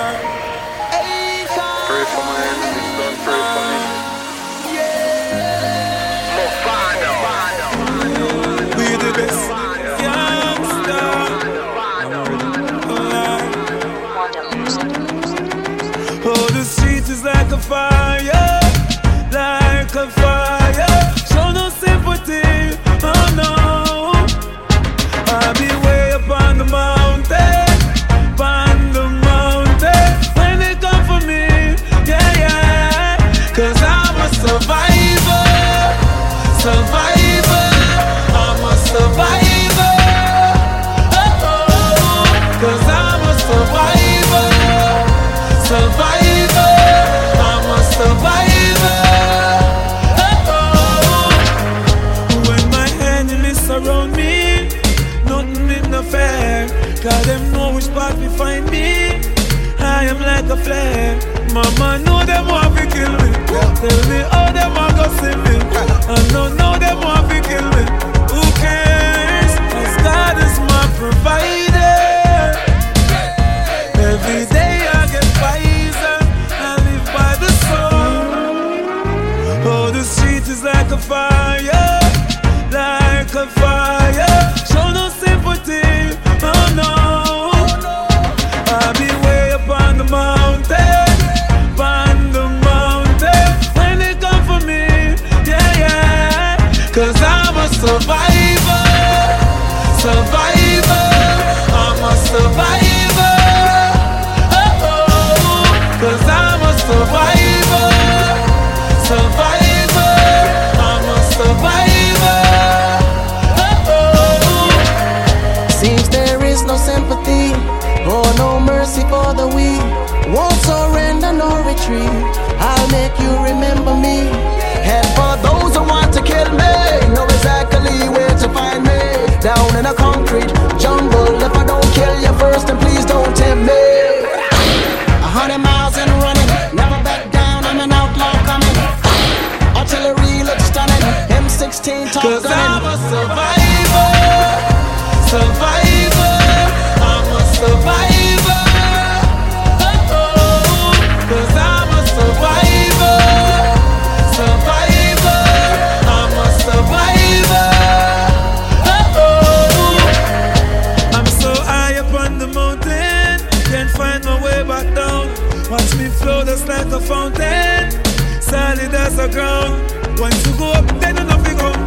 Pray for my enemies, don't pray for me. We the best youngster. Oh, the street is like a fire, like a fire. Show no sympathy, oh no. I'll be way up on the mountain, on the mountain. When they come for me, yeah, yeah. 'Cause I'm a survivor, survivor. I'm a survivor, oh, oh. 'Cause I'm a survivor, survivor. I'm a survivor, oh, oh. When my enemies surround me, nothing in the fair. 'Cause them know which part we find me. I am like a flare. Mama know them want to kill me. Tell me how them want to see me. I know them want to kill me. Who cares? 'Cause God is my provider. Every day I get wiser. I live by the sword. Oh, the street is like a fire, like a fire. Show no sympathy, oh no. I'll be way up on the mountain, on the mountain. When they come for me, yeah, yeah. 'Cause I'm a survivor, survivor. I'm a survivor, oh, oh. 'Cause I'm a survivor, survivor. I'm a survivor, oh, oh. Seems there is no sympathy, oh no mercy for the weak. Won't surrender, no retreat. I'll make you remember me. And for those who want to kill me, know exactly where to find me. Down in a concrete jungle. If I don't kill you first, then please don't tempt me. 100 miles and running, never back down. I'm an outlaw coming. Artillery looks stunning. M16 top 'Cause gunning. I'm a survivor, survivor. I'm a survivor, oh, oh. 'Cause I'm a survivor, survivor. I'm a survivor, oh, oh. I'm so high up on the mountain, can't find my way back down. Watch me flow just like a fountain, solid as a ground. Once you go up, then enough you come